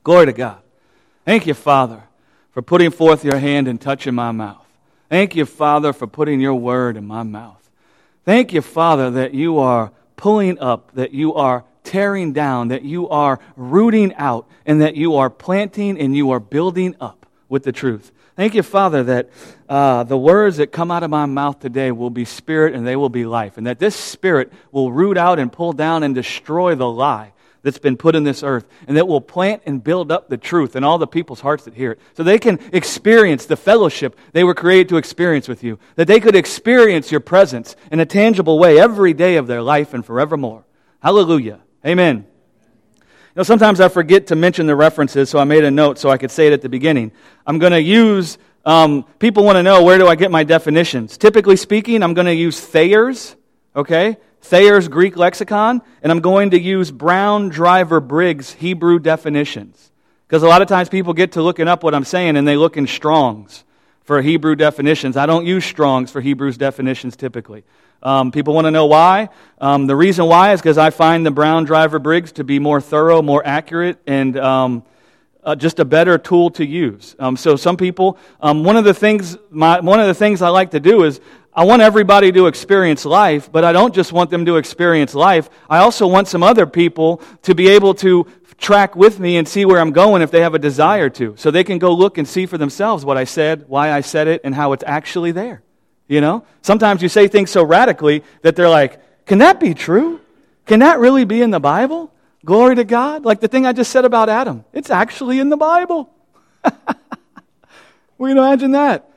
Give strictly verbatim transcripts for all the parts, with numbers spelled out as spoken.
Glory to God. Thank you, Father, for putting forth your hand and touching my mouth. Thank you, Father, for putting your word in my mouth. Thank you, Father, that you are pulling up, that you are tearing down, that you are rooting out, and that you are planting and you are building up with the truth. Thank you, Father, that uh, the words that come out of my mouth today will be spirit and they will be life, and that this spirit will root out and pull down and destroy the lie that's been put in this earth, and that will plant and build up the truth in all the people's hearts that hear it, so they can experience the fellowship they were created to experience with you, that they could experience your presence in a tangible way every day of their life and forevermore. Hallelujah. Amen. You know, sometimes I forget to mention the references, so I made a note so I could say it at the beginning. I'm going to use, um, people want to know, where do I get my definitions? Typically speaking, I'm going to use Thayer's, okay? Thayer's Greek lexicon, and I'm going to use Brown Driver Briggs Hebrew definitions. Because a lot of times people get to looking up what I'm saying and they look in Strong's for Hebrew definitions. I don't use Strong's for Hebrew's definitions typically. Um, people want to know why. Um, the reason why is because I find the Brown Driver Briggs to be more thorough, more accurate, and um, uh, just a better tool to use. Um, so some people, um, one of the things, my, one of the things I like to do is I want everybody to experience life, but I don't just want them to experience life. I also want some other people to be able to track with me and see where I'm going if they have a desire to, so they can go look and see for themselves what I said, why I said it, and how it's actually there. You know? Sometimes you say things so radically that they're like, can that be true? Can that really be in the Bible? Glory to God. Like the thing I just said about Adam. It's actually in the Bible. We can imagine that.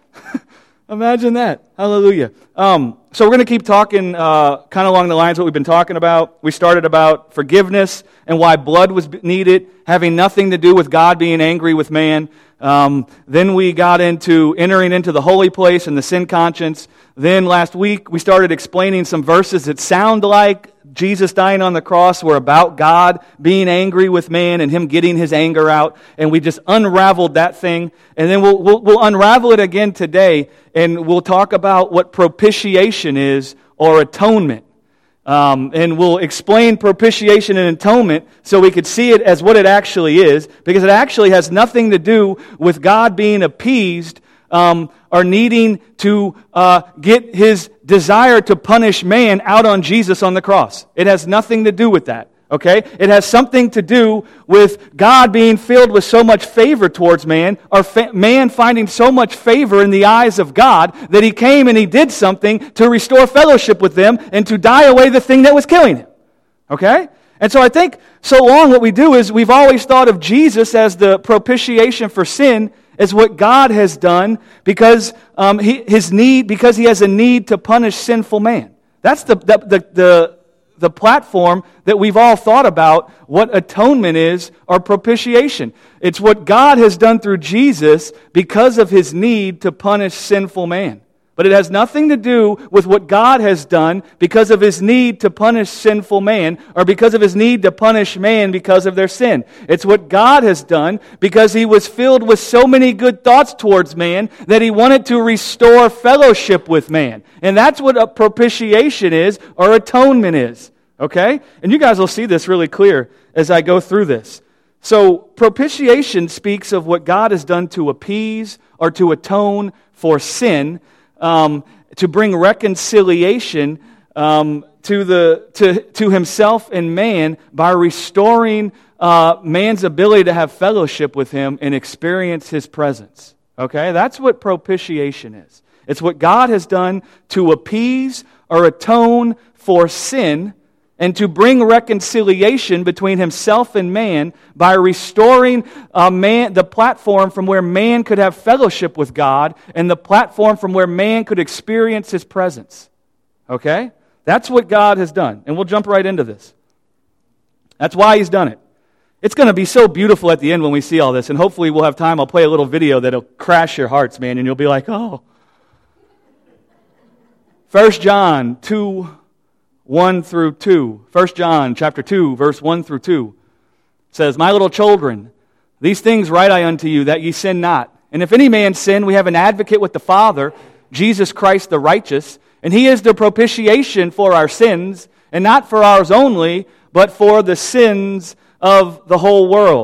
Imagine that. Hallelujah. Um, so we're going to keep talking uh, kind of along the lines of what we've been talking about. We started about forgiveness and why blood was needed, having nothing to do with God being angry with man. Um, then we got into entering into the holy place and the sin conscience. Then last week we started explaining some verses that sound like Jesus dying on the cross were about God being angry with man and Him getting His anger out. And we just unraveled that thing. And then we'll, we'll, we'll unravel it again today, and we'll talk about what propitiation is, or atonement. Um, and we'll explain propitiation and atonement so we could see it as what it actually is, because it actually has nothing to do with God being appeased um, or needing to uh, get His desire to punish man out on Jesus on the cross. It has nothing to do with that. Okay? It has something to do with God being filled with so much favor towards man, or fa- man finding so much favor in the eyes of God that He came and He did something to restore fellowship with them and to die away the thing that was killing Him. Okay? And so I think so long what we do is we've always thought of Jesus as the propitiation for sin, as what God has done because um, he, his need, because He has a need to punish sinful man. That's the the the, the the platform that we've all thought about what atonement is, or propitiation. It's what God has done through Jesus because of His need to punish sinful man. But it has nothing to do with what God has done because of His need to punish sinful man, or because of His need to punish man because of their sin. It's what God has done because He was filled with so many good thoughts towards man that He wanted to restore fellowship with man. And that's what a propitiation is, or atonement is. Okay? And you guys will see this really clear as I go through this. So propitiation speaks of what God has done to appease or to atone for sin, Um, to bring reconciliation um, to the to to Himself and man by restoring uh, man's ability to have fellowship with Him and experience His presence. Okay, that's what propitiation is. It's what God has done to appease or atone for sin, and to bring reconciliation between Himself and man by restoring uh, man, the platform from where man could have fellowship with God, and the platform from where man could experience His presence. Okay? That's what God has done. And we'll jump right into this. That's why He's done it. It's going to be so beautiful at the end when we see all this, and hopefully we'll have time. I'll play a little video that'll crash your hearts, man, and you'll be like, oh. First John two, one through two. First John chapter two, verse one through two says, My little children, these things write I unto you, that ye sin not. And if any man sin, we have an advocate with the Father, Jesus Christ the righteous, and He is the propitiation for our sins, and not for ours only, but for the sins of the whole world.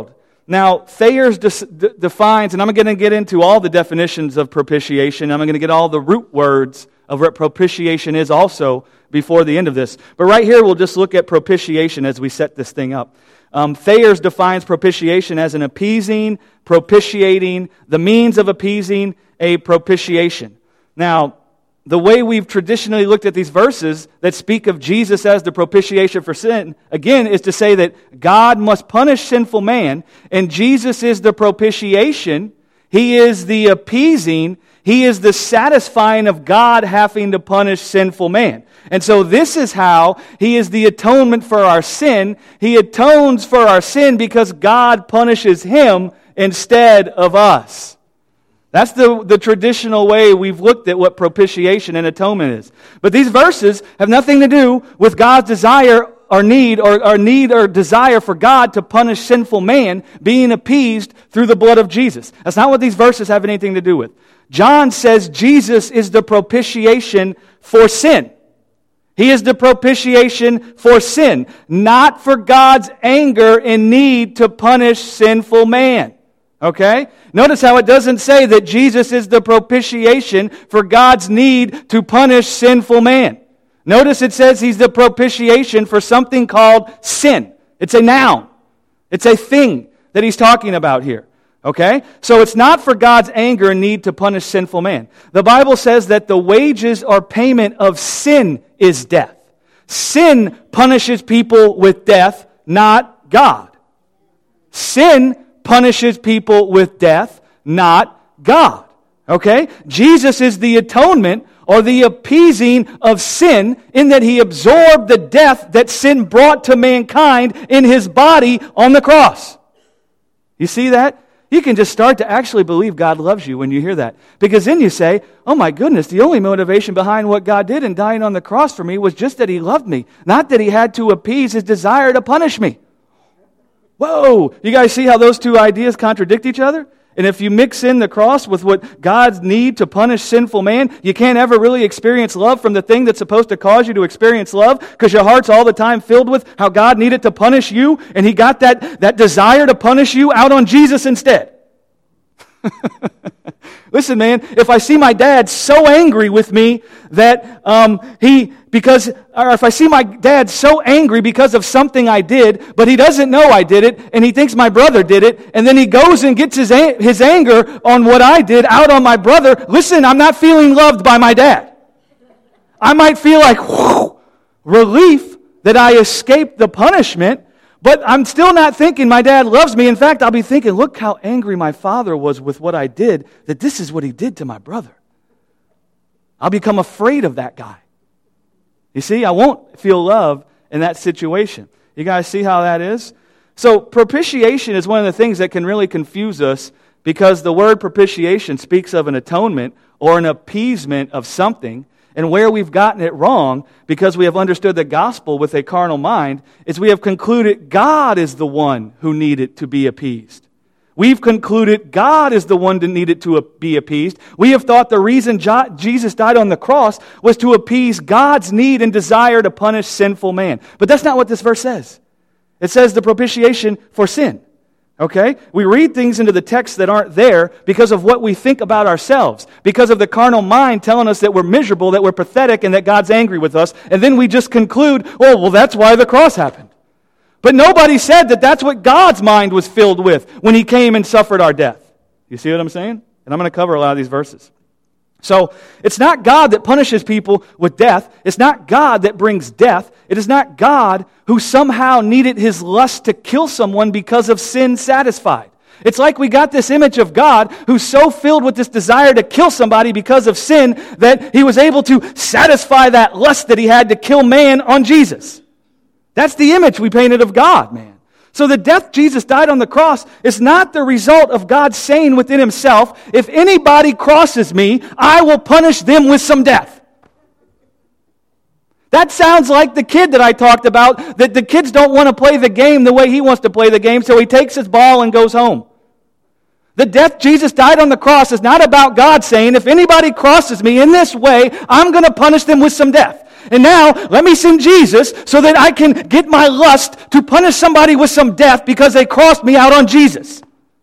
Now, Thayer's de- de- defines, and I'm going to get into all the definitions of propitiation. I'm going to get all the root words of what propitiation is also before the end of this. But right here, we'll just look at propitiation as we set this thing up. Um, Thayer's defines propitiation as an appeasing, propitiating, the means of appeasing a propitiation. Now, the way we've traditionally looked at these verses that speak of Jesus as the propitiation for sin, again, is to say that God must punish sinful man, and Jesus is the propitiation. He is the appeasing. He is the satisfying of God having to punish sinful man. And so this is how He is the atonement for our sin. He atones for our sin because God punishes Him instead of us. That's the, the traditional way we've looked at what propitiation and atonement is. But these verses have nothing to do with God's desire or need or, or need or desire for God to punish sinful man being appeased through the blood of Jesus. That's not what these verses have anything to do with. John says Jesus is the propitiation for sin. He is the propitiation for sin, not for God's anger and need to punish sinful man. Okay? Notice how it doesn't say that Jesus is the propitiation for God's need to punish sinful man. Notice it says He's the propitiation for something called sin. It's a noun. It's a thing that He's talking about here. Okay? So it's not for God's anger and need to punish sinful man. The Bible says that the wages or payment of sin is death. Sin punishes people with death, not God. Sin punishes people with death, not God. Okay? Jesus is the atonement or the appeasing of sin in that He absorbed the death that sin brought to mankind in His body on the cross. You see that? You can just start to actually believe God loves you when you hear that. Because then you say, oh my goodness, the only motivation behind what God did in dying on the cross for me was just that He loved me, not that He had to appease His desire to punish me. Whoa! You guys see how those two ideas contradict each other? And if you mix in the cross with what God's need to punish sinful man, you can't ever really experience love from the thing that's supposed to cause you to experience love, because your heart's all the time filled with how God needed to punish you, and He got that, that desire to punish you out on Jesus instead. Listen, man, if I see my dad so angry with me that um, he, because, or if I see my dad so angry because of something I did, but he doesn't know I did it, and he thinks my brother did it, and then he goes and gets his, his anger on what I did out on my brother, listen, I'm not feeling loved by my dad. I might feel like, whew, relief that I escaped the punishment, but I'm still not thinking my dad loves me. In fact, I'll be thinking, look how angry my father was with what I did, that this is what he did to my brother. I'll become afraid of that guy. You see, I won't feel love in that situation. You guys see how that is? So propitiation is one of the things that can really confuse us, because the word propitiation speaks of an atonement or an appeasement of something. And where we've gotten it wrong, because we have understood the gospel with a carnal mind, is we have concluded God is the one who needed to be appeased. We've concluded God is the one that needed to be appeased. We have thought the reason Jesus died on the cross was to appease God's need and desire to punish sinful man. But that's not what this verse says. It says the propitiation for sin. Okay? We read things into the text that aren't there because of what we think about ourselves, because of the carnal mind telling us that we're miserable, that we're pathetic, and that God's angry with us, and then we just conclude, oh, well, that's why the cross happened. But nobody said that that's what God's mind was filled with when He came and suffered our death. You see what I'm saying? And I'm going to cover a lot of these verses. So, it's not God that punishes people with death. It's not God that brings death. It is not God who somehow needed His lust to kill someone because of sin satisfied. It's like we got this image of God who's so filled with this desire to kill somebody because of sin that He was able to satisfy that lust that He had to kill man on Jesus. That's the image we painted of God, man. So the death Jesus died on the cross is not the result of God saying within Himself, if anybody crosses me, I will punish them with some death. That sounds like the kid that I talked about, that the kids don't want to play the game the way he wants to play the game, so he takes his ball and goes home. The death Jesus died on the cross is not about God saying, if anybody crosses me in this way, I'm going to punish them with some death. And now, let me send Jesus so that I can get my lust to punish somebody with some death because they crossed me out on Jesus.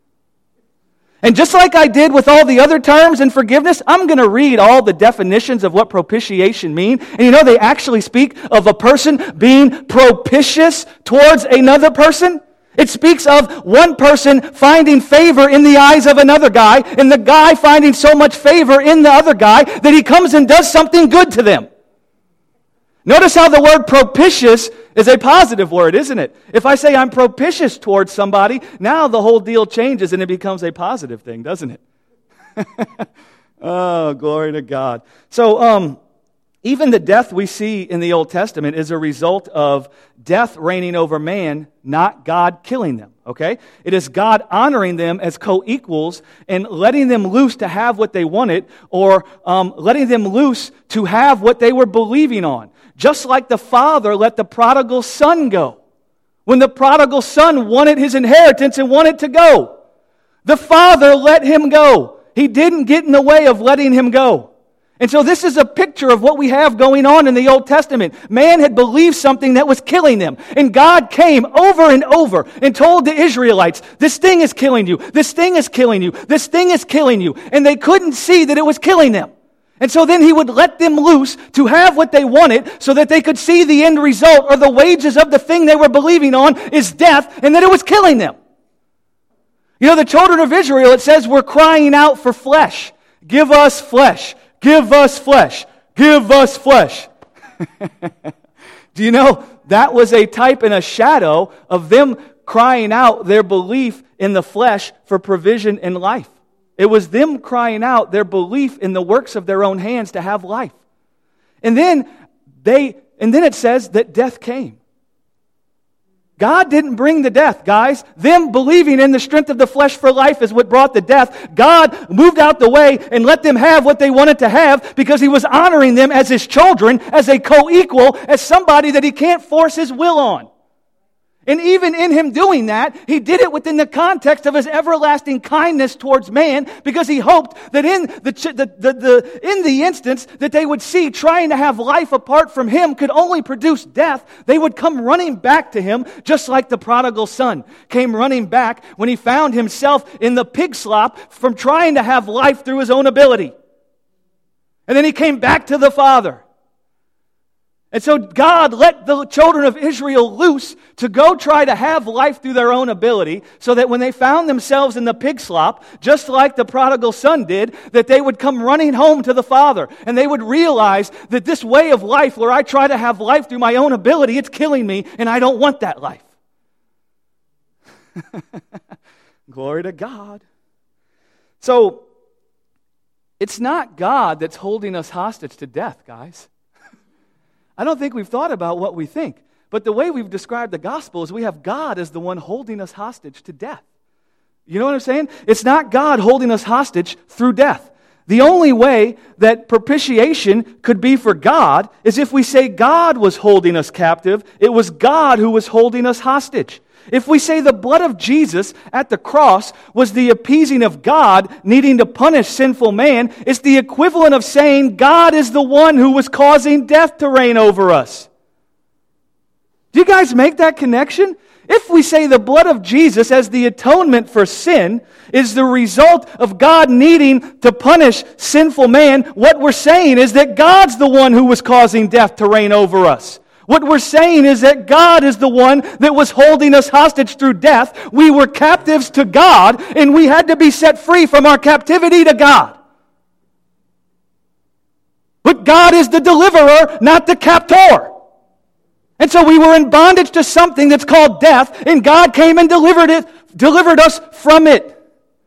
And just like I did with all the other terms in forgiveness, I'm going to read all the definitions of what propitiation mean. And you know, they actually speak of a person being propitious towards another person. It speaks of one person finding favor in the eyes of another guy, and the guy finding so much favor in the other guy that he comes and does something good to them. Notice how the word propitious is a positive word, isn't it? If I say I'm propitious towards somebody, now the whole deal changes and it becomes a positive thing, doesn't it? Oh, glory to God. So, um, even the death we see in the Old Testament is a result of death reigning over man, not God killing them, okay? It is God honoring them as co-equals and letting them loose to have what they wanted, or um, letting them loose to have what they were believing on. Just like the father let the prodigal son go. When the prodigal son wanted his inheritance and wanted to go, the father let him go. He didn't get in the way of letting him go. And so this is a picture of what we have going on in the Old Testament. Man had believed something that was killing them. And God came over and over and told the Israelites, this thing is killing you, this thing is killing you, this thing is killing you. And they couldn't see that it was killing them. And so then he would let them loose to have what they wanted so that they could see the end result, or the wages of the thing they were believing on is death, and that it was killing them. You know, the children of Israel, it says, were crying out for flesh. Give us flesh. Give us flesh. Give us flesh. Do you know that was a type and a shadow of them crying out their belief in the flesh for provision in life? It was them crying out their belief in the works of their own hands to have life. And then they and then it says that death came. God didn't bring the death, guys. Them believing in the strength of the flesh for life is what brought the death. God moved out the way and let them have what they wanted to have because He was honoring them as His children, as a co-equal, as somebody that He can't force His will on. And even in Him doing that, He did it within the context of His everlasting kindness towards man, because He hoped that in the, the, the, the, in the instance that they would see trying to have life apart from Him could only produce death, they would come running back to Him, just like the prodigal son came running back when he found himself in the pig slop from trying to have life through his own ability. And then he came back to the Father. And so God let the children of Israel loose to go try to have life through their own ability, so that when they found themselves in the pig slop, just like the prodigal son did, that they would come running home to the Father. And they would realize that this way of life where I try to have life through my own ability, it's killing me, and I don't want that life. Glory to God. So, it's not God that's holding us hostage to death, guys. I don't think we've thought about what we think. But the way we've described the gospel is we have God as the one holding us hostage to death. You know what I'm saying? It's not God holding us hostage through death. The only way that propitiation could be for God is if we say God was holding us captive. It was God who was holding us hostage. If we say the blood of Jesus at the cross was the appeasing of God needing to punish sinful man, it's the equivalent of saying God is the one who was causing death to reign over us. Do you guys make that connection? If we say the blood of Jesus as the atonement for sin is the result of God needing to punish sinful man, what we're saying is that God's the one who was causing death to reign over us. What we're saying is that God is the one that was holding us hostage through death. We were captives to God, and we had to be set free from our captivity to God. But God is the deliverer, not the captor. And so we were in bondage to something that's called death, and God came and delivered it, delivered us from it.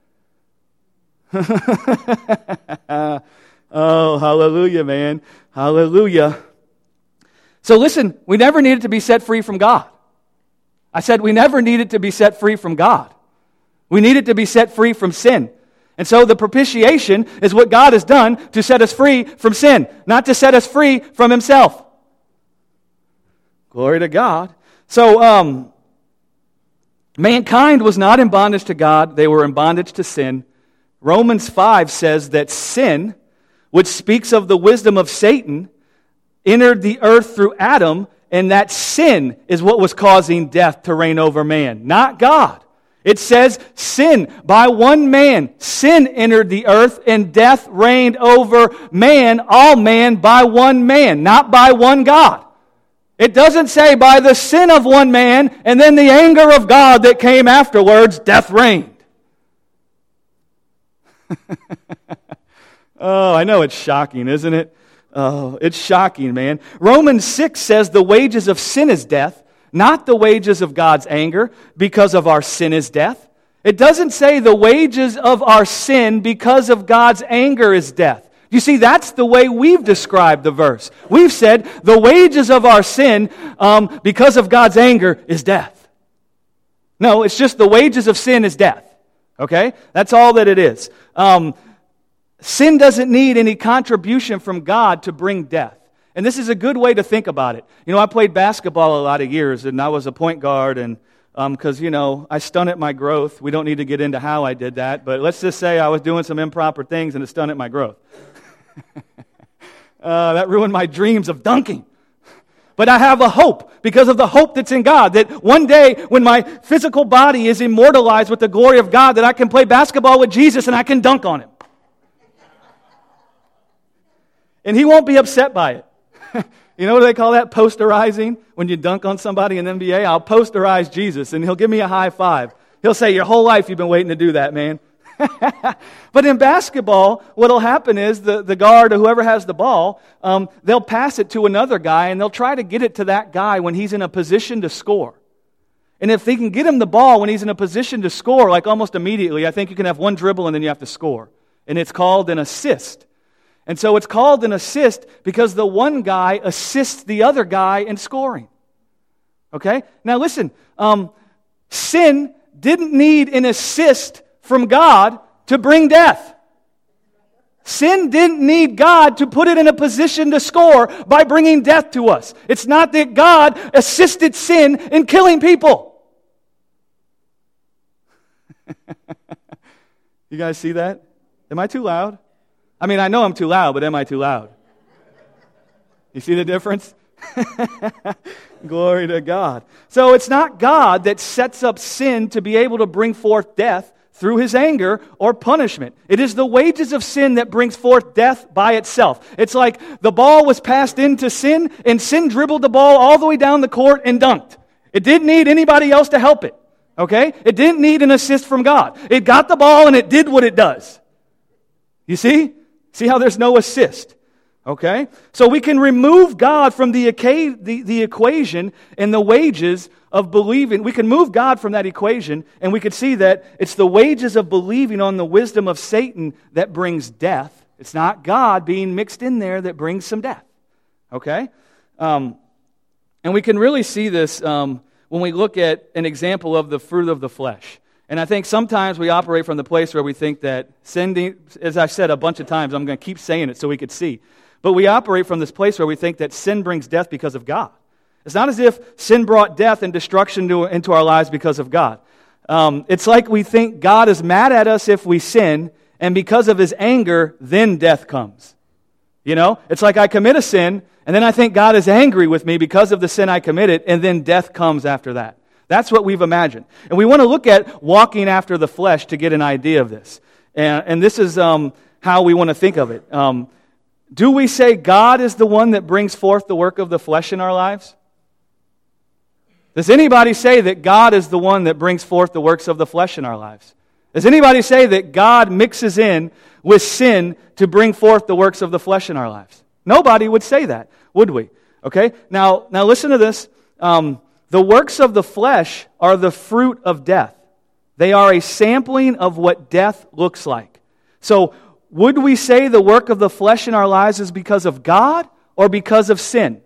Oh, hallelujah, man. Hallelujah. So listen, we never needed to be set free from God. I said we never needed to be set free from God. We needed to be set free from sin. And so the propitiation is what God has done to set us free from sin, not to set us free from Himself. Glory to God. So um, mankind was not in bondage to God. They were in bondage to sin. Romans five says that sin, which speaks of the wisdom of Satan, entered the earth through Adam, and that sin is what was causing death to reign over man, not God. It says sin, by one man, sin entered the earth, and death reigned over man, all man, by one man, not by one God. It doesn't say by the sin of one man, and then the anger of God that came afterwards, death reigned. Oh, I know it's shocking, isn't it? Oh, it's shocking, man. Romans six says the wages of sin is death, not the wages of God's anger, because of our sin is death. It doesn't say the wages of our sin because of God's anger is death. You see, that's the way we've described the verse. We've said the wages of our sin um, because of God's anger is death. No, it's just the wages of sin is death. Okay? That's all that it is. Um, sin doesn't need any contribution from God to bring death. And this is a good way to think about it. You know, I played basketball a lot of years, and I was a point guard, and because, um, you know, I stunted my growth. We don't need to get into how I did that, but let's just say I was doing some improper things, and it stunted my growth. uh, that ruined my dreams of dunking. But I have a hope, because of the hope that's in God, that one day when my physical body is immortalized with the glory of God, that I can play basketball with Jesus and I can dunk on him. And he won't be upset by it. You know what they call that? Posterizing. When you dunk on somebody in the N B A, I'll posterize Jesus, and he'll give me a high five. He'll say, your whole life you've been waiting to do that, man. But in basketball, what will happen is the, the guard or whoever has the ball, um, they'll pass it to another guy, and they'll try to get it to that guy when he's in a position to score. And if they can get him the ball when he's in a position to score, like almost immediately, I think you can have one dribble and then you have to score. And it's called an assist. And so it's called an assist because the one guy assists the other guy in scoring. Okay? Now listen, um, sin didn't need an assist from God to bring death. Sin didn't need God to put it in a position to score by bringing death to us. It's not that God assisted sin in killing people. You guys see that? Am I too loud? I mean, I know I'm too loud, but am I too loud? You see the difference? Glory to God. So it's not God that sets up sin to be able to bring forth death through his anger or punishment. It is the wages of sin that brings forth death by itself. It's like the ball was passed into sin, and sin dribbled the ball all the way down the court and dunked. It didn't need anybody else to help it. Okay? It didn't need an assist from God. It got the ball and it did what it does. You see? See how there's no assist? Okay? So we can remove God from the, the, the equation and the wages of believing. We can move God from that equation, and we could see that it's the wages of believing on the wisdom of Satan that brings death. It's not God being mixed in there that brings some death. Okay? Um, and we can really see this um, when we look at an example of the fruit of the flesh. And I think sometimes we operate from the place where we think that sin, as I've said a bunch of times, I'm going to keep saying it so we could see. But we operate from this place where we think that sin brings death because of God. It's not as if sin brought death and destruction to, into our lives because of God. Um, it's like we think God is mad at us if we sin, and because of his anger, then death comes. You know? It's like I commit a sin, and then I think God is angry with me because of the sin I committed, and then death comes after that. That's what we've imagined. And we want to look at walking after the flesh to get an idea of this. And, and this is um, how we want to think of it. Um, do we say God is the one that brings forth the work of the flesh in our lives? Does anybody say that God is the one that brings forth the works of the flesh in our lives? Does anybody say that God mixes in with sin to bring forth the works of the flesh in our lives? Nobody would say that, would we? Okay? Now, now listen to this. Um, The works of the flesh are the fruit of death. They are a sampling of what death looks like. So, would we say the work of the flesh in our lives is because of God or because of sin?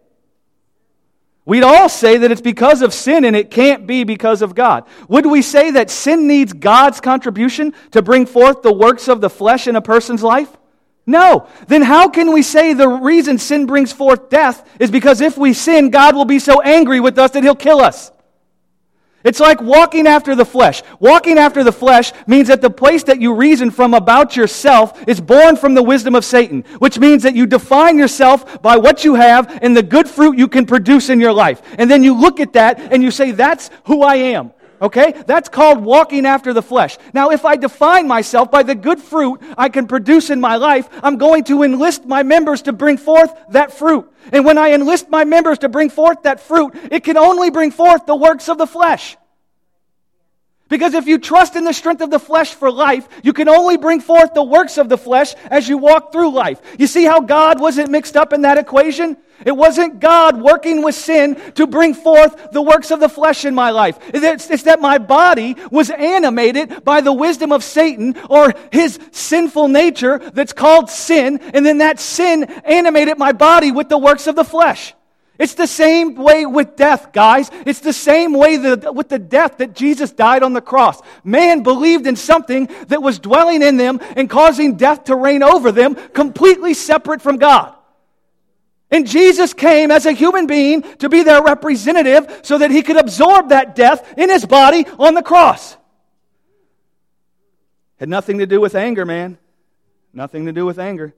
We'd all say that it's because of sin and it can't be because of God. Would we say that sin needs God's contribution to bring forth the works of the flesh in a person's life? No. Then how can we say the reason sin brings forth death is because if we sin, God will be so angry with us that he'll kill us? It's like walking after the flesh. Walking after the flesh means that the place that you reason from about yourself is born from the wisdom of Satan, which means that you define yourself by what you have and the good fruit you can produce in your life. And then you look at that and you say, that's who I am. Okay? That's called walking after the flesh. Now, if I define myself by the good fruit I can produce in my life, I'm going to enlist my members to bring forth that fruit. And when I enlist my members to bring forth that fruit, it can only bring forth the works of the flesh. Because if you trust in the strength of the flesh for life, you can only bring forth the works of the flesh as you walk through life. You see how God wasn't mixed up in that equation? It wasn't God working with sin to bring forth the works of the flesh in my life. It's, it's that my body was animated by the wisdom of Satan or his sinful nature that's called sin, and then that sin animated my body with the works of the flesh. It's the same way with death, guys. It's the same way the, with the death that Jesus died on the cross. Man believed in something that was dwelling in them and causing death to reign over them, completely separate from God. And Jesus came as a human being to be their representative so that he could absorb that death in his body on the cross. Had nothing to do with anger, man. Nothing to do with anger.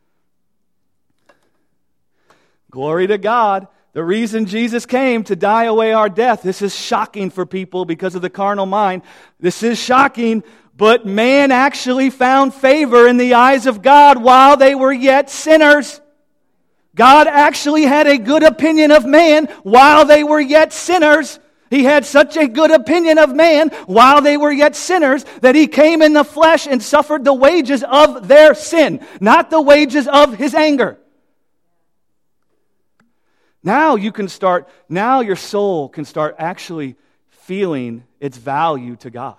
Glory to God. The reason Jesus came to die away our death, this is shocking for people because of the carnal mind. This is shocking, but man actually found favor in the eyes of God while they were yet sinners. God actually had a good opinion of man while they were yet sinners. He had such a good opinion of man while they were yet sinners that he came in the flesh and suffered the wages of their sin, not the wages of his anger. Now you can start, now your soul can start actually feeling its value to God.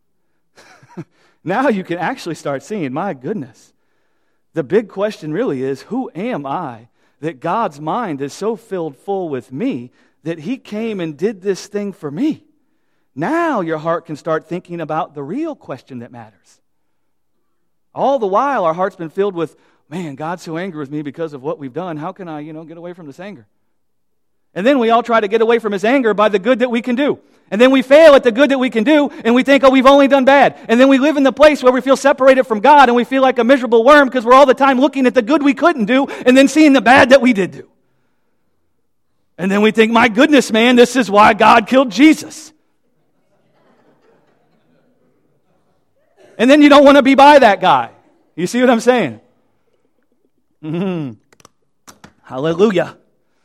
Now you can actually start seeing, my goodness, the big question really is, who am I that God's mind is so filled full with me that he came and did this thing for me? Now your heart can start thinking about the real question that matters. All the while our heart's been filled with, man, God's so angry with me because of what we've done. How can I, you know, get away from this anger? And then we all try to get away from his anger by the good that we can do. And then we fail at the good that we can do, and we think, oh, we've only done bad. And then we live in the place where we feel separated from God, and we feel like a miserable worm because we're all the time looking at the good we couldn't do and then seeing the bad that we did do. And then we think, my goodness, man, this is why God killed Jesus. And then you don't want to be by that guy. You see what I'm saying? Mm-hmm. Hallelujah.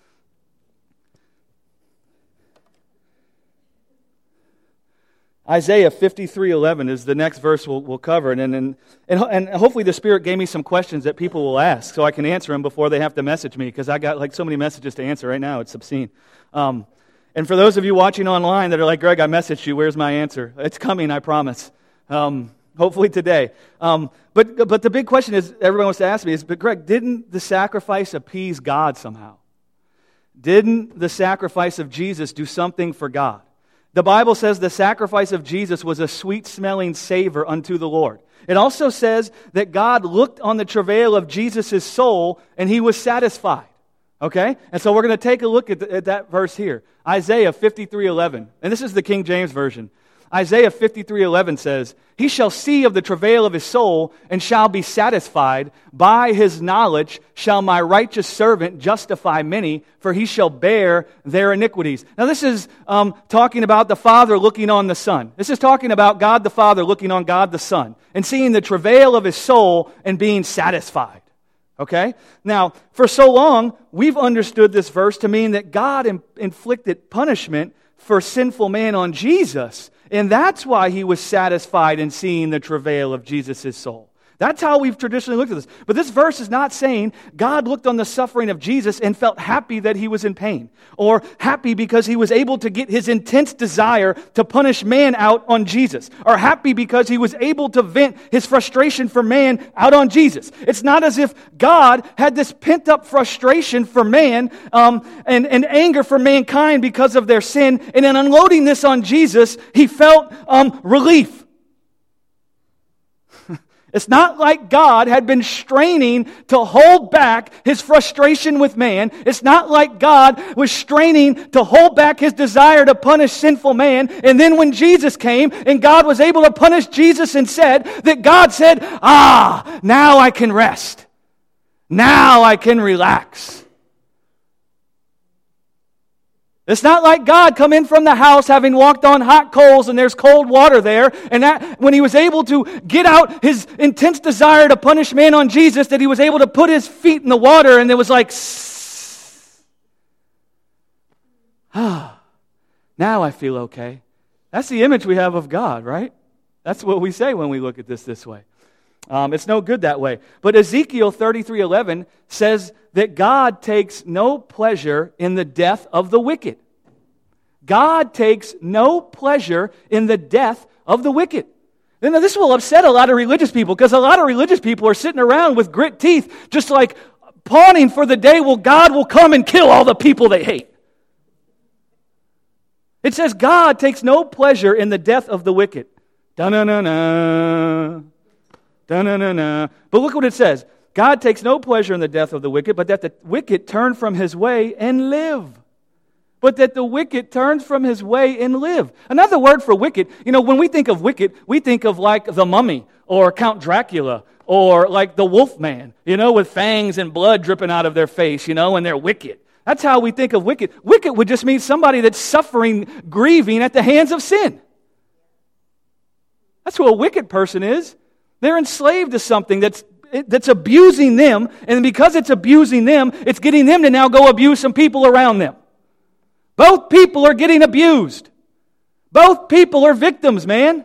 Isaiah fifty-three eleven is the next verse we'll, we'll cover. And, and, and, and hopefully the Spirit gave me some questions that people will ask so I can answer them before they have to message me, because I got like so many messages to answer right now. It's obscene. Um, and for those of you watching online that are like, Greg, I messaged you. Where's my answer? It's coming, I promise. Um, hopefully today. Um, but, but the big question is, everyone wants to ask me is, but Greg, didn't the sacrifice appease God somehow? Didn't the sacrifice of Jesus do something for God? The Bible says the sacrifice of Jesus was a sweet-smelling savor unto the Lord. It also says that God looked on the travail of Jesus' soul and he was satisfied. Okay? And so we're going to take a look at, the, at that verse here. Isaiah fifty-three eleven. And this is the King James Version. Isaiah fifty-three eleven says, he shall see of the travail of his soul and shall be satisfied. By his knowledge shall my righteous servant justify many, for he shall bear their iniquities. Now this is um, talking about the Father looking on the Son. This is talking about God the Father looking on God the Son and seeing the travail of his soul and being satisfied. Okay? Now, for so long, we've understood this verse to mean that God in- inflicted punishment for sinful man on Jesus. And that's why he was satisfied in seeing the travail of Jesus' soul. That's how we've traditionally looked at this. But this verse is not saying God looked on the suffering of Jesus and felt happy that he was in pain, or happy because he was able to get his intense desire to punish man out on Jesus, or happy because he was able to vent his frustration for man out on Jesus. It's not as if God had this pent-up frustration for man um, and, and anger for mankind because of their sin, and in unloading this on Jesus, he felt um, relief. It's not like God had been straining to hold back His frustration with man. It's not like God was straining to hold back His desire to punish sinful man. And then when Jesus came and God was able to punish Jesus and said that God said, ah, now I can rest. Now I can relax. It's not like God come in from the house having walked on hot coals and there's cold water there, and that when He was able to get out His intense desire to punish man on Jesus, that He was able to put His feet in the water and it was like, ah, now I feel okay. That's the image we have of God, right? That's what we say when we look at this this way. Um, it's no good that way. But Ezekiel thirty-three eleven says that God takes no pleasure in the death of the wicked. God takes no pleasure in the death of the wicked. Now, this will upset a lot of religious people, because a lot of religious people are sitting around with grit teeth, just like pawning for the day, well, God will come and kill all the people they hate. It says God takes no pleasure in the death of the wicked. Da-na-na-na. Da-na-na-na. But look what it says. God takes no pleasure in the death of the wicked, but that the wicked turn from his way and live. But that the wicked turns from his way and live. Another word for wicked, you know, when we think of wicked, we think of like the Mummy or Count Dracula or like the Wolfman, you know, with fangs and blood dripping out of their face, you know, and they're wicked. That's how we think of wicked. Wicked would just mean somebody that's suffering, grieving at the hands of sin. That's who a wicked person is. They're enslaved to something that's that's abusing them, and because it's abusing them, it's getting them to now go abuse some people around them. Both people are getting abused. Both people are victims, man.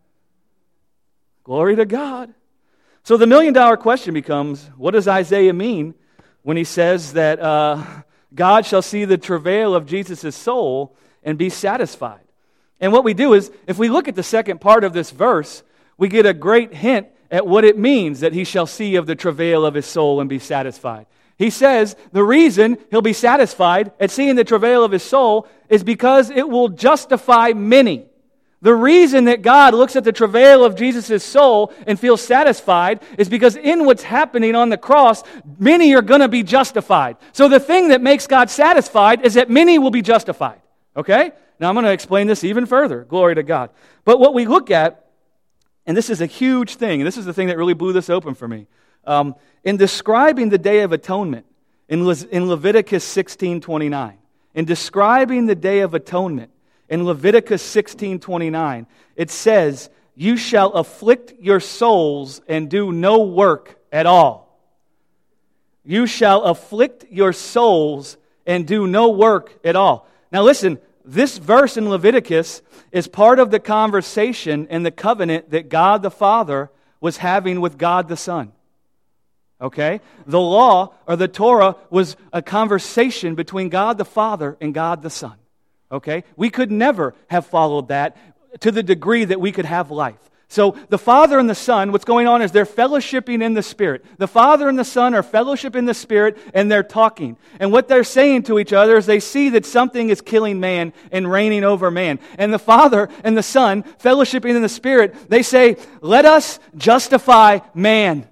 Glory to God. So the million dollar question becomes, what does Isaiah mean when he says that uh, God shall see the travail of Jesus' soul and be satisfied? And what we do is, if we look at the second part of this verse, we get a great hint at what it means that he shall see of the travail of his soul and be satisfied. He says the reason he'll be satisfied at seeing the travail of his soul is because it will justify many. The reason that God looks at the travail of Jesus' soul and feels satisfied is because in what's happening on the cross, many are going to be justified. So the thing that makes God satisfied is that many will be justified. Okay? Now I'm going to explain this even further. Glory to God. But what we look at, and this is a huge thing, and this is the thing that really blew this open for me. Um, in describing the Day of Atonement, in, Le- in Leviticus sixteen twenty-nine, in describing the Day of Atonement, in Leviticus sixteen twenty-nine, it says, "You shall afflict your souls and do no work at all." You shall afflict your souls and do no work at all. Now listen, this verse in Leviticus is part of the conversation and the covenant that God the Father was having with God the Son. Okay? The law, or the Torah, was a conversation between God the Father and God the Son. Okay? We could never have followed that to the degree that we could have life. So the Father and the Son, what's going on is they're fellowshipping in the Spirit. The Father and the Son are fellowship in the Spirit, and they're talking. And what they're saying to each other is they see that something is killing man and reigning over man. And the Father and the Son, fellowshipping in the Spirit, they say, "Let us justify man."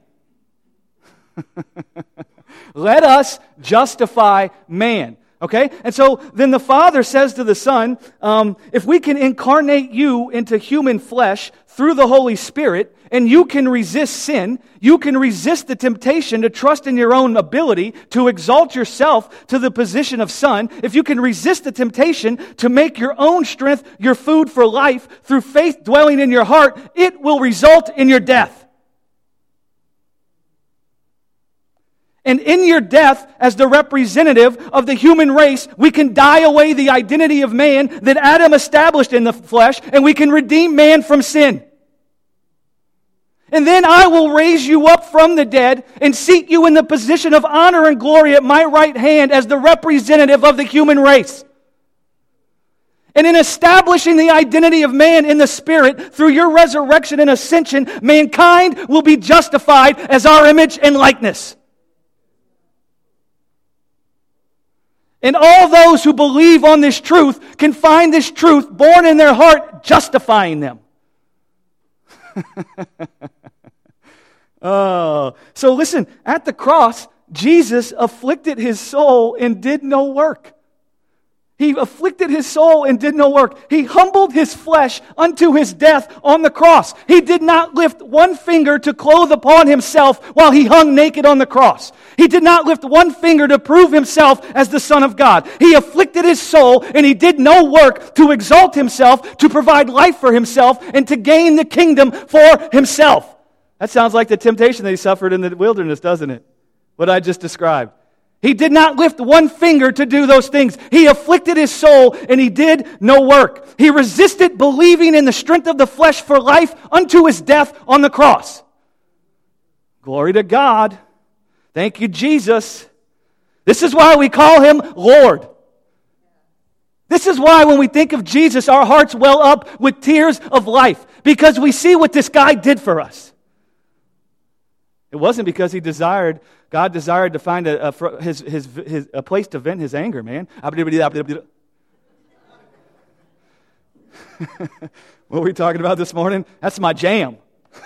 Let us justify man. Okay? And so then the Father says to the Son, um, if we can incarnate you into human flesh through the Holy Spirit, and you can resist sin, you can resist the temptation to trust in your own ability, to exalt yourself to the position of son, if you can resist the temptation to make your own strength your food for life through faith dwelling in your heart, it will result in your death. And in your death, as the representative of the human race, we can die away the identity of man that Adam established in the flesh, and we can redeem man from sin. And then I will raise you up from the dead and seat you in the position of honor and glory at my right hand as the representative of the human race. And in establishing the identity of man in the Spirit, through your resurrection and ascension, mankind will be justified as our image and likeness. And all those who believe on this truth can find this truth born in their heart, justifying them. Oh, so listen, at the cross, Jesus afflicted his soul and did no work. He afflicted his soul and did no work. He humbled his flesh unto his death on the cross. He did not lift one finger to clothe upon himself while he hung naked on the cross. He did not lift one finger to prove himself as the Son of God. He afflicted his soul and he did no work to exalt himself, to provide life for himself, and to gain the kingdom for himself. That sounds like the temptation that he suffered in the wilderness, doesn't it? What I just described. He did not lift one finger to do those things. He afflicted his soul and he did no work. He resisted believing in the strength of the flesh for life unto his death on the cross. Glory to God. Thank you, Jesus. This is why we call him Lord. This is why when we think of Jesus, our hearts well up with tears of life, because we see what this guy did for us. It wasn't because he desired, God desired to find a, a, his, his, his, a place to vent his anger, man. What were we talking about this morning? That's my jam.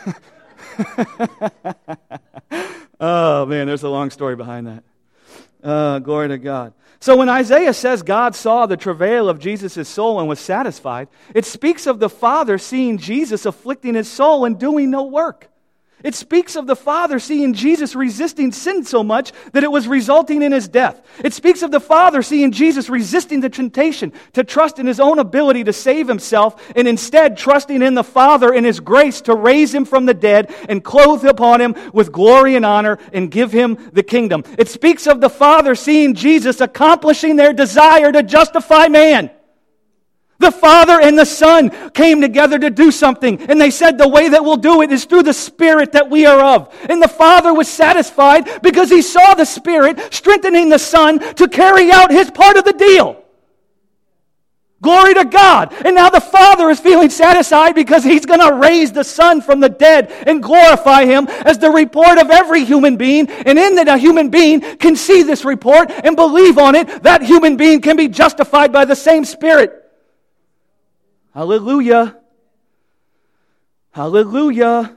Oh, man, there's a long story behind that. Uh, glory to God. So when Isaiah says God saw the travail of Jesus' soul and was satisfied, it speaks of the Father seeing Jesus afflicting his soul and doing no work. It speaks of the Father seeing Jesus resisting sin so much that it was resulting in his death. It speaks of the Father seeing Jesus resisting the temptation to trust in his own ability to save himself and instead trusting in the Father and his grace to raise him from the dead and clothe upon him with glory and honor and give him the kingdom. It speaks of the Father seeing Jesus accomplishing their desire to justify man. The Father and the Son came together to do something, and they said the way that we'll do it is through the Spirit that we are of. And the Father was satisfied because he saw the Spirit strengthening the Son to carry out his part of the deal. Glory to God. And now the Father is feeling satisfied because he's going to raise the Son from the dead and glorify him as the report of every human being. And in that a human being can see this report and believe on it, that human being can be justified by the same Spirit. Hallelujah. Hallelujah.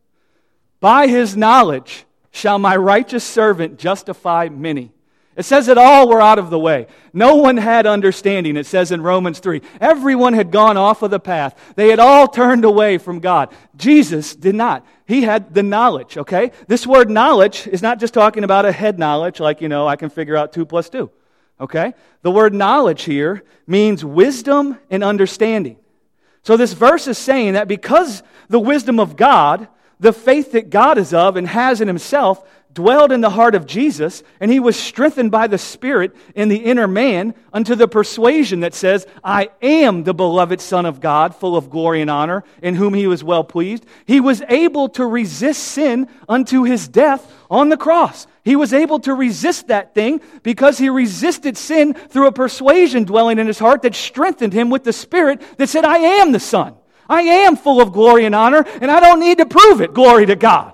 By his knowledge shall my righteous servant justify many. It says that all were out of the way. No one had understanding, it says in Romans three. Everyone had gone off of the path. They had all turned away from God. Jesus did not. He had the knowledge, okay? This word knowledge is not just talking about a head knowledge, like, you know, I can figure out two plus two, okay? The word knowledge here means wisdom and understanding. So this verse is saying that because the wisdom of God, the faith that God is of and has in himself, dwelled in the heart of Jesus, and he was strengthened by the Spirit in the inner man unto the persuasion that says, I am the beloved Son of God, full of glory and honor, in whom he was well pleased. He was able to resist sin unto his death on the cross. He was able to resist that thing because he resisted sin through a persuasion dwelling in his heart that strengthened him with the Spirit that said, I am the Son. I am full of glory and honor, and I don't need to prove it. Glory to God.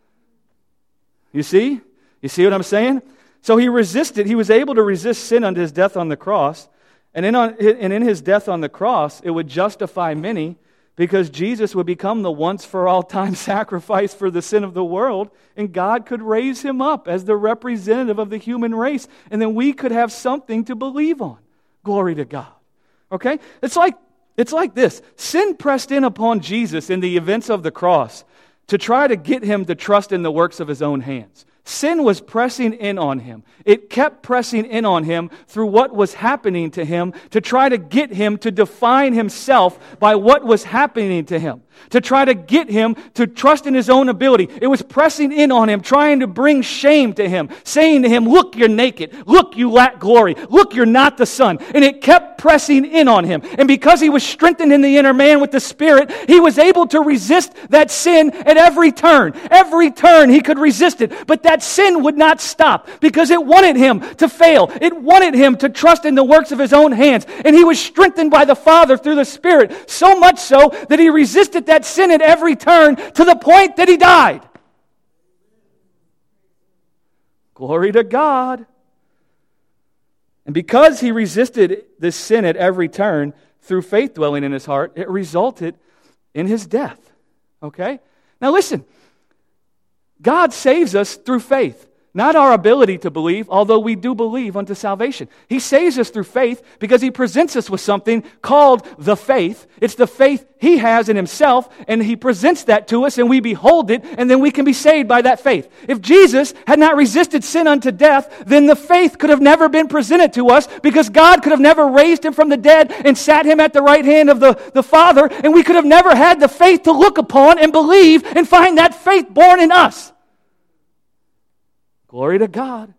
You see? You see what I'm saying? So he resisted, he was able to resist sin unto his death on the cross. And in, on, and in his death on the cross, it would justify many because Jesus would become the once for all time sacrifice for the sin of the world. And God could raise him up as the representative of the human race. And then we could have something to believe on. Glory to God. Okay? It's like, it's like this. Sin pressed in upon Jesus in the events of the cross to try to get him to trust in the works of his own hands. Sin was pressing in on him. It kept pressing in on him through what was happening to him to try to get him to define himself by what was happening to him, to try to get him to trust in his own ability. It was pressing in on him, trying to bring shame to him, saying to him, look, you're naked. Look, you lack glory. Look, you're not the Son. And it kept pressing in on him. And because he was strengthened in the inner man with the Spirit, he was able to resist that sin at every turn. Every turn he could resist it. But that sin would not stop because it wanted him to fail. It wanted him to trust in the works of his own hands. And he was strengthened by the Father through the Spirit, so much so that he resisted that sin at every turn to the point that he died. Glory to God. And because he resisted this sin at every turn through faith dwelling in his heart, it resulted in his death. Okay? Now listen. God saves us through faith. Not our ability to believe, although we do believe unto salvation. He saves us through faith because He presents us with something called the faith. It's the faith He has in Himself, and He presents that to us, and we behold it, and then we can be saved by that faith. If Jesus had not resisted sin unto death, then the faith could have never been presented to us, because God could have never raised Him from the dead and sat Him at the right hand of the, the Father, and we could have never had the faith to look upon and believe and find that faith born in us. Glory to God.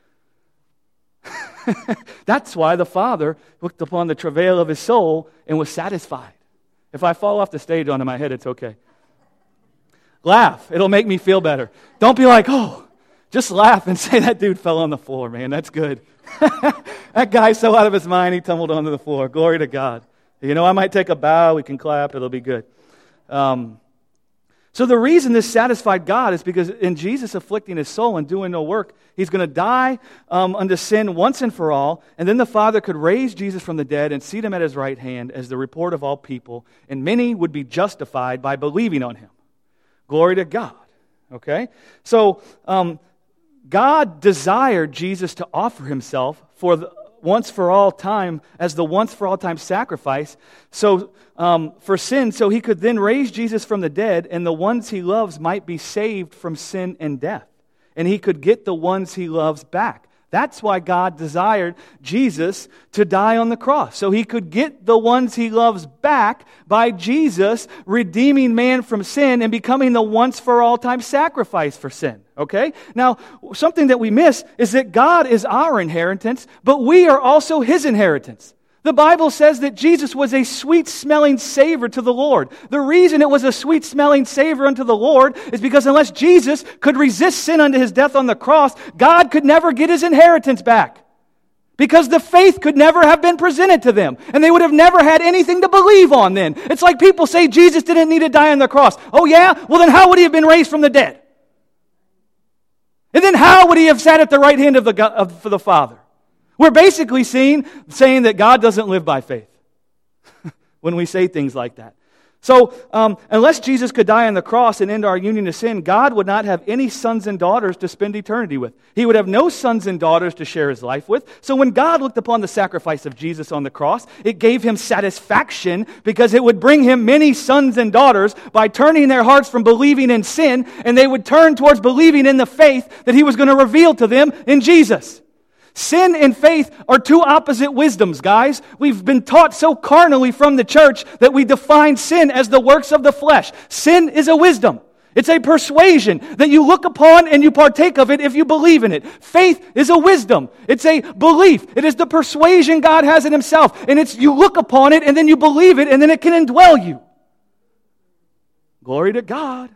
That's why the Father looked upon the travail of His soul and was satisfied. If I fall off the stage onto my head, it's okay. Laugh. It'll make me feel better. Don't be like, oh, just laugh and say that dude fell on the floor, man. That's good. That guy's so out of his mind, he tumbled onto the floor. Glory to God. You know, I might take a bow. We can clap. It'll be good. Um... So the reason this satisfied God is because in Jesus afflicting His soul and doing no work, He's going to die um, unto sin once and for all, and then the Father could raise Jesus from the dead and seat Him at His right hand as the report of all people, and many would be justified by believing on Him. Glory to God. Okay? So um, God desired Jesus to offer Himself for the once for all time as the once for all time sacrifice so um, for sin, so He could then raise Jesus from the dead, and the ones He loves might be saved from sin and death, and He could get the ones He loves back. That's why God desired Jesus to die on the cross, so He could get the ones He loves back by Jesus redeeming man from sin and becoming the once-for-all-time sacrifice for sin. Okay? Now, something that we miss is that God is our inheritance, but we are also His inheritance. The Bible says that Jesus was a sweet-smelling savor to the Lord. The reason it was a sweet-smelling savor unto the Lord is because unless Jesus could resist sin unto His death on the cross, God could never get His inheritance back. Because the faith could never have been presented to them. And they would have never had anything to believe on then. It's like people say Jesus didn't need to die on the cross. Oh yeah? Well then how would He have been raised from the dead? And then how would He have sat at the right hand of the, of, for the Father? We're basically seeing, saying that God doesn't live by faith when we say things like that. So, um, unless Jesus could die on the cross and end our union to sin, God would not have any sons and daughters to spend eternity with. He would have no sons and daughters to share His life with. So when God looked upon the sacrifice of Jesus on the cross, it gave Him satisfaction because it would bring Him many sons and daughters by turning their hearts from believing in sin, and they would turn towards believing in the faith that He was going to reveal to them in Jesus. Sin and faith are two opposite wisdoms, guys. We've been taught so carnally from the church that we define sin as the works of the flesh. Sin is a wisdom. It's a persuasion that you look upon and you partake of it if you believe in it. Faith is a wisdom. It's a belief. It is the persuasion God has in Himself. And it's you look upon it and then you believe it and then it can indwell you. Glory to God.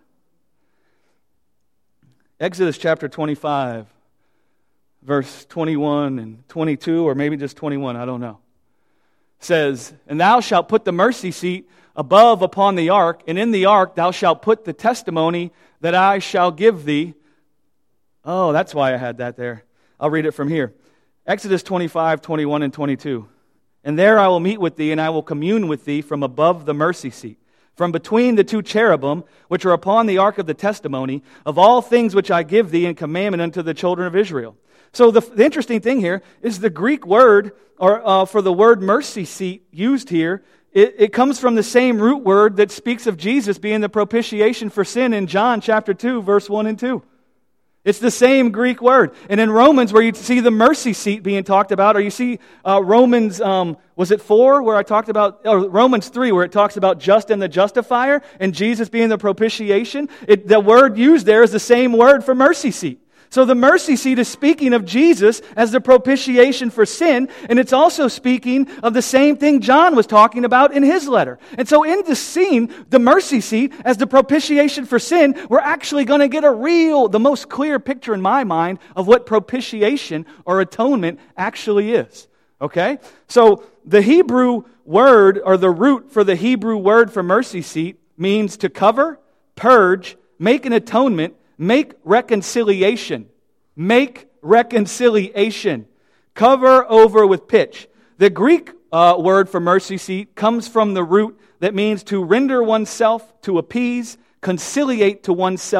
Exodus chapter twenty-five. Verse twenty-one and twenty-two, or maybe just twenty-one, I don't know, says, "And thou shalt put the mercy seat above upon the ark, and in the ark thou shalt put the testimony that I shall give thee." Oh, that's why I had that there. I'll read it from here. Exodus twenty-five, twenty-one, and twenty-two. "And there I will meet with thee, and I will commune with thee from above the mercy seat, from between the two cherubim, which are upon the ark of the testimony, of all things which I give thee in commandment unto the children of Israel." So the, the interesting thing here is the Greek word or uh, for the word mercy seat used here, it, it comes from the same root word that speaks of Jesus being the propitiation for sin in John chapter two, verse one and two. It's the same Greek word. And in Romans, where you see the mercy seat being talked about, or you see uh, Romans, um, was it four, where I talked about, or Romans three, where it talks about just and the justifier, and Jesus being the propitiation, it, the word used there is the same word for mercy seat. So the mercy seat is speaking of Jesus as the propitiation for sin, and it's also speaking of the same thing John was talking about in his letter. And so in this scene, the mercy seat as the propitiation for sin, we're actually going to get a real, the most clear picture in my mind of what propitiation or atonement actually is. Okay? So the Hebrew word, or the root for the Hebrew word for mercy seat, means to cover, purge, make an atonement, make reconciliation. Make reconciliation. Cover over with pitch. The Greek uh, word for mercy seat comes from the root that means to render oneself, to appease, conciliate to oneself,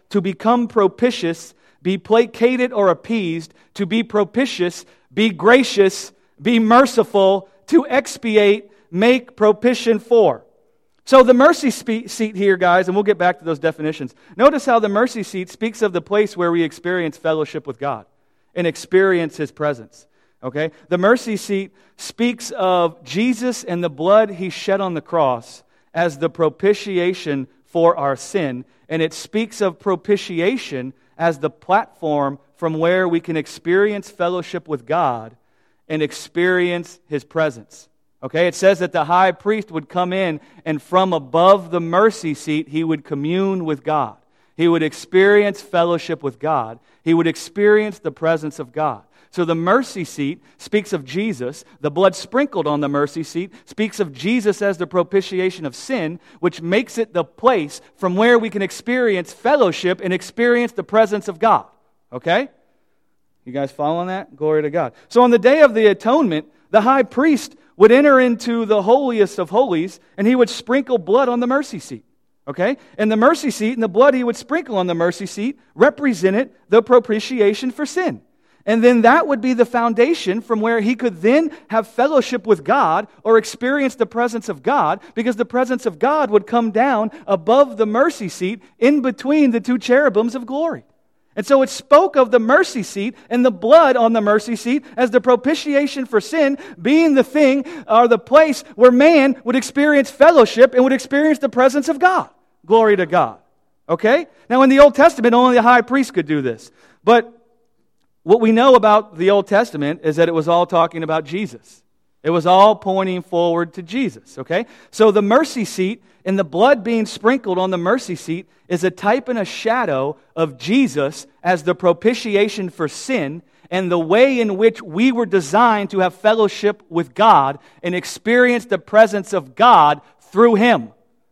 to become propitious, be placated or appeased, to be propitious, be gracious, be merciful, to expiate, make propitiation for. So the mercy spe- seat here, guys, and we'll get back to those definitions. Notice how the mercy seat speaks of the place where we experience fellowship with God and experience His presence. Okay? The mercy seat speaks of Jesus and the blood He shed on the cross as the propitiation for our sin, and it speaks of propitiation as the platform from where we can experience fellowship with God and experience His presence. Okay, it says that the high priest would come in and from above the mercy seat, he would commune with God. He would experience fellowship with God. He would experience the presence of God. So the mercy seat speaks of Jesus. The blood sprinkled on the mercy seat speaks of Jesus as the propitiation of sin, which makes it the place from where we can experience fellowship and experience the presence of God. Okay? You guys following that? Glory to God. So on the day of the atonement, the high priest would enter into the holiest of holies, and he would sprinkle blood on the mercy seat. Okay? And the mercy seat and the blood he would sprinkle on the mercy seat represented the propitiation for sin. And then that would be the foundation from where he could then have fellowship with God or experience the presence of God, because the presence of God would come down above the mercy seat in between the two cherubims of glory. And so it spoke of the mercy seat and the blood on the mercy seat as the propitiation for sin being the thing or the place where man would experience fellowship and would experience the presence of God. Glory to God. Okay? Now in the Old Testament, only the high priest could do this. But what we know about the Old Testament is that it was all talking about Jesus. It was all pointing forward to Jesus. Okay? So the mercy seat and the blood being sprinkled on the mercy seat is a type and a shadow of Jesus as the propitiation for sin and the way in which we were designed to have fellowship with God and experience the presence of God through Him.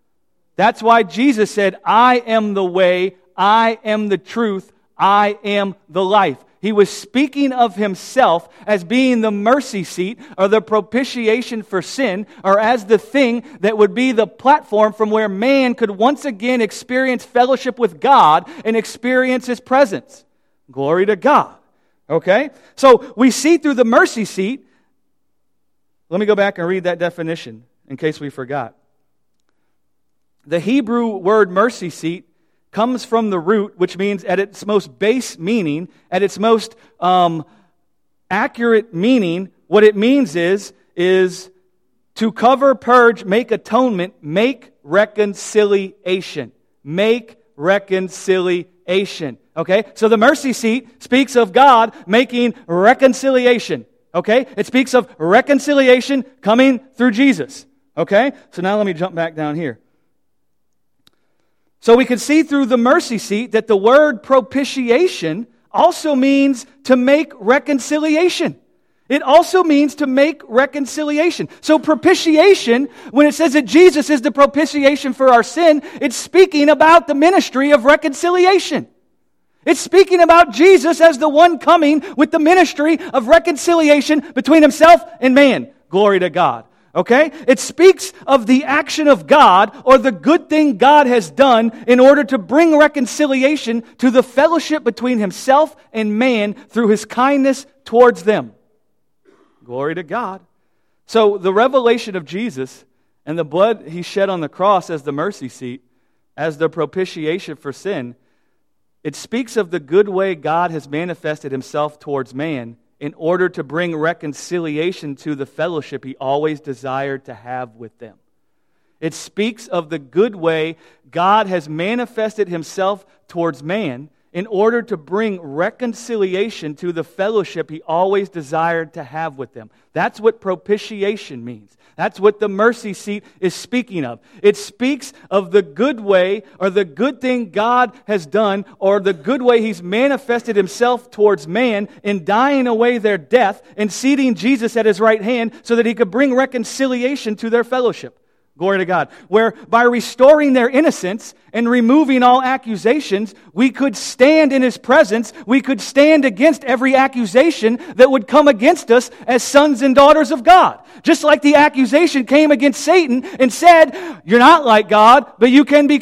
That's why Jesus said, I am the way, I am the truth, I am the life. He was speaking of Himself as being the mercy seat or the propitiation for sin, or as the thing that would be the platform from where man could once again experience fellowship with God and experience His presence. Glory to God. Okay? So we see through the mercy seat. Let me go back and read that definition in case we forgot. The Hebrew word mercy seat comes from the root, which means at its most base meaning, at its most um, accurate meaning, what it means is, is to cover, purge, make atonement, make reconciliation. Make reconciliation. Okay? So the mercy seat speaks of God making reconciliation. Okay? It speaks of reconciliation coming through Jesus. Okay? So now let me jump back down here. So we can see through the mercy seat that the word propitiation also means to make reconciliation. It also means to make reconciliation. So propitiation, when it says that Jesus is the propitiation for our sin, it's speaking about the ministry of reconciliation. It's speaking about Jesus as the one coming with the ministry of reconciliation between Himself and man. Glory to God. Okay? It speaks of the action of God or the good thing God has done in order to bring reconciliation to the fellowship between Himself and man through His kindness towards them. Glory to God. So the revelation of Jesus and the blood He shed on the cross as the mercy seat, as the propitiation for sin, it speaks of the good way God has manifested Himself towards man in order to bring reconciliation to the fellowship He always desired to have with them. It speaks of the good way God has manifested Himself towards man in order to bring reconciliation to the fellowship He always desired to have with them. That's what propitiation means. That's what the mercy seat is speaking of. It speaks of the good way or the good thing God has done or the good way He's manifested Himself towards man in dying away their death and seating Jesus at His right hand so that He could bring reconciliation to their fellowship. Glory to God. Where by restoring their innocence and removing all accusations, we could stand in His presence. We could stand against every accusation that would come against us as sons and daughters of God. Just like the accusation came against Satan and said, you're not like God, but you can become.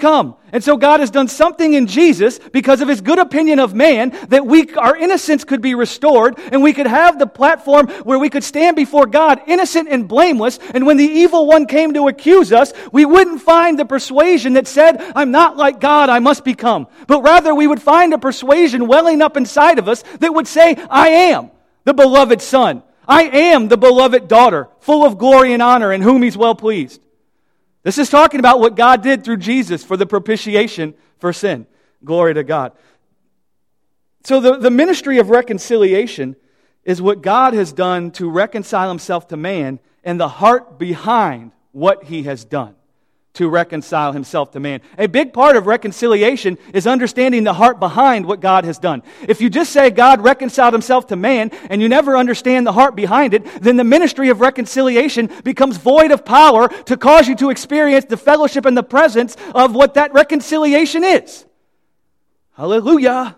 And so God has done something in Jesus because of His good opinion of man that we, our innocence could be restored and we could have the platform where we could stand before God innocent and blameless. And when the evil one came to accuse us, we wouldn't find the persuasion that said, I'm not like God, I must become. But rather we would find a persuasion welling up inside of us that would say, I am the beloved Son. I am the beloved daughter, full of glory and honor, in whom He's well pleased. This is talking about what God did through Jesus for the propitiation for sin. Glory to God. So the, the ministry of reconciliation is what God has done to reconcile Himself to man and the heart behind what He has done to reconcile Himself to man. A big part of reconciliation is understanding the heart behind what God has done. If you just say God reconciled Himself to man and you never understand the heart behind it, then the ministry of reconciliation becomes void of power to cause you to experience the fellowship and the presence of what that reconciliation is. Hallelujah.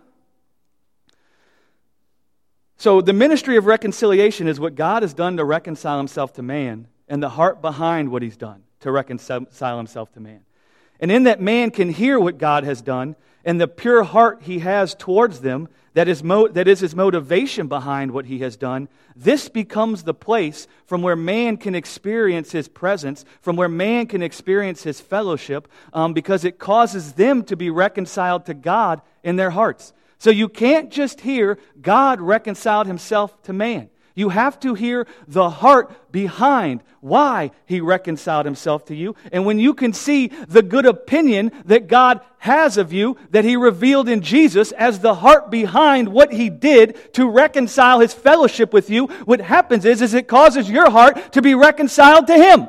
So the ministry of reconciliation is what God has done to reconcile Himself to man and the heart behind what He's done to reconcile Himself to man. And in that man can hear what God has done and the pure heart He has towards them, that is, mo- that is His motivation behind what He has done, this becomes the place from where man can experience His presence, from where man can experience His fellowship, um, because it causes them to be reconciled to God in their hearts. So you can't just hear God reconciled Himself to man. You have to hear the heart behind why He reconciled Himself to you. And when you can see the good opinion that God has of you, that He revealed in Jesus as the heart behind what He did to reconcile His fellowship with you, what happens is, is it causes your heart to be reconciled to Him.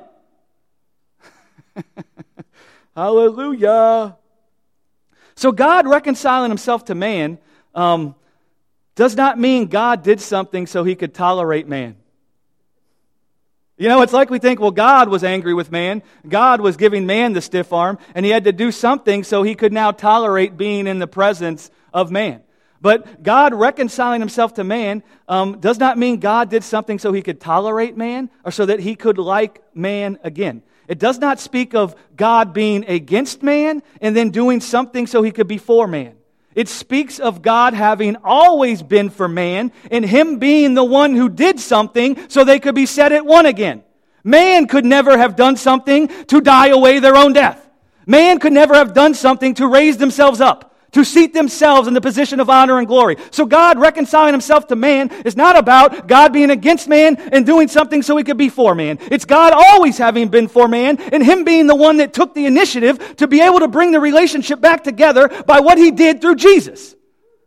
Hallelujah. So God reconciling Himself to man um, does not mean God did something so He could tolerate man. You know, it's like we think, well, God was angry with man. God was giving man the stiff arm, and He had to do something so He could now tolerate being in the presence of man. But God reconciling Himself to man um, does not mean God did something so He could tolerate man or so that He could like man again. It does not speak of God being against man and then doing something so He could be for man. It speaks of God having always been for man and Him being the one who did something so they could be set at one again. Man could never have done something to die away their own death. Man could never have done something to raise themselves up, to seat themselves in the position of honor and glory. So God reconciling Himself to man is not about God being against man and doing something so He could be for man. It's God always having been for man and Him being the one that took the initiative to be able to bring the relationship back together by what He did through Jesus.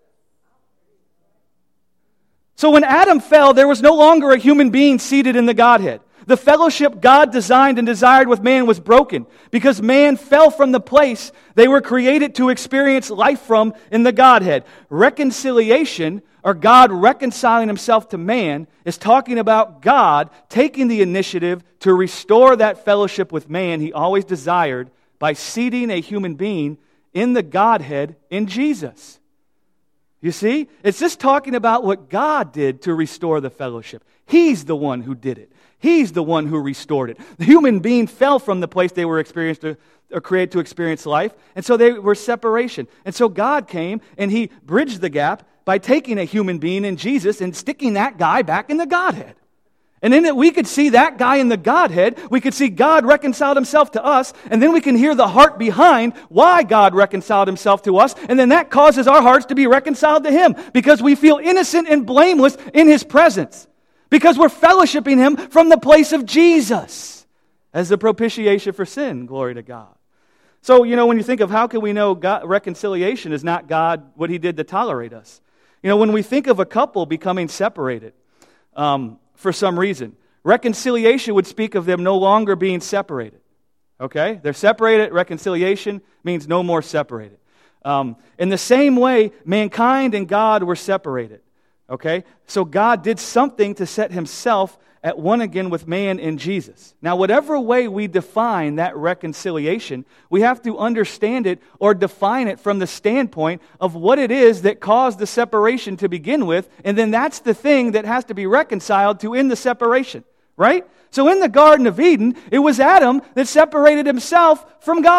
So when Adam fell, there was no longer a human being seated in the Godhead. The fellowship God designed and desired with man was broken because man fell from the place they were created to experience life from in the Godhead. Reconciliation, or God reconciling Himself to man, is talking about God taking the initiative to restore that fellowship with man He always desired by seating a human being in the Godhead in Jesus. You see? It's just talking about what God did to restore the fellowship. He's the one who did it. He's the one who restored it. The human being fell from the place they were experienced to, or created to experience life, and so they were separation. And so God came and He bridged the gap by taking a human being in Jesus and sticking that guy back in the Godhead. And in it, we could see that guy in the Godhead. We could see God reconciled Himself to us, and then we can hear the heart behind why God reconciled Himself to us, and then that causes our hearts to be reconciled to Him because we feel innocent and blameless in His presence. Because we're fellowshipping Him from the place of Jesus as the propitiation for sin. Glory to God. So, you know, when you think of how can we know God, reconciliation is not God, what He did to tolerate us. You know, when we think of a couple becoming separated um, for some reason, reconciliation would speak of them no longer being separated. Okay? They're separated. Reconciliation means no more separated. Um, in the same way, mankind and God were separated. Okay? So God did something to set Himself at one again with man in Jesus. Now, whatever way we define that reconciliation, we have to understand it or define it from the standpoint of what it is that caused the separation to begin with, and then that's the thing that has to be reconciled to in the separation, right? So in the Garden of Eden, it was Adam that separated himself from God.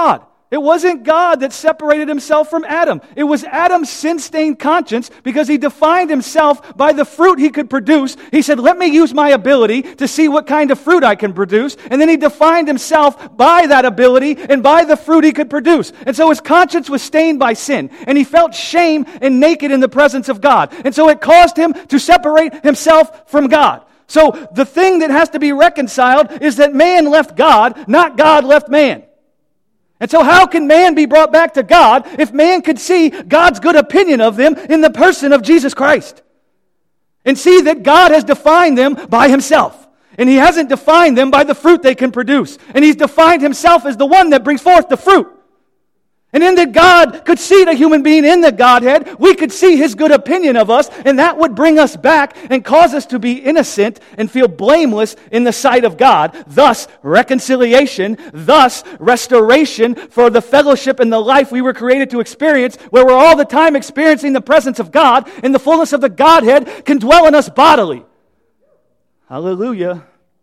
It wasn't God that separated himself from Adam. It was Adam's sin-stained conscience because he defined himself by the fruit he could produce. He said, let me use my ability to see what kind of fruit I can produce. And then he defined himself by that ability and by the fruit he could produce. And so his conscience was stained by sin. And he felt shame and naked in the presence of God. And so it caused him to separate himself from God. So the thing that has to be reconciled is that man left God, not God left man. And so how can man be brought back to God if man could see God's good opinion of them in the person of Jesus Christ? And see that God has defined them by himself. And he hasn't defined them by the fruit they can produce. And he's defined himself as the one that brings forth the fruit. And in that God could see the human being in the Godhead, we could see his good opinion of us, and that would bring us back and cause us to be innocent and feel blameless in the sight of God. Thus, reconciliation, thus, restoration for the fellowship and the life we were created to experience, where we're all the time experiencing the presence of God, and the fullness of the Godhead can dwell in us bodily. Hallelujah.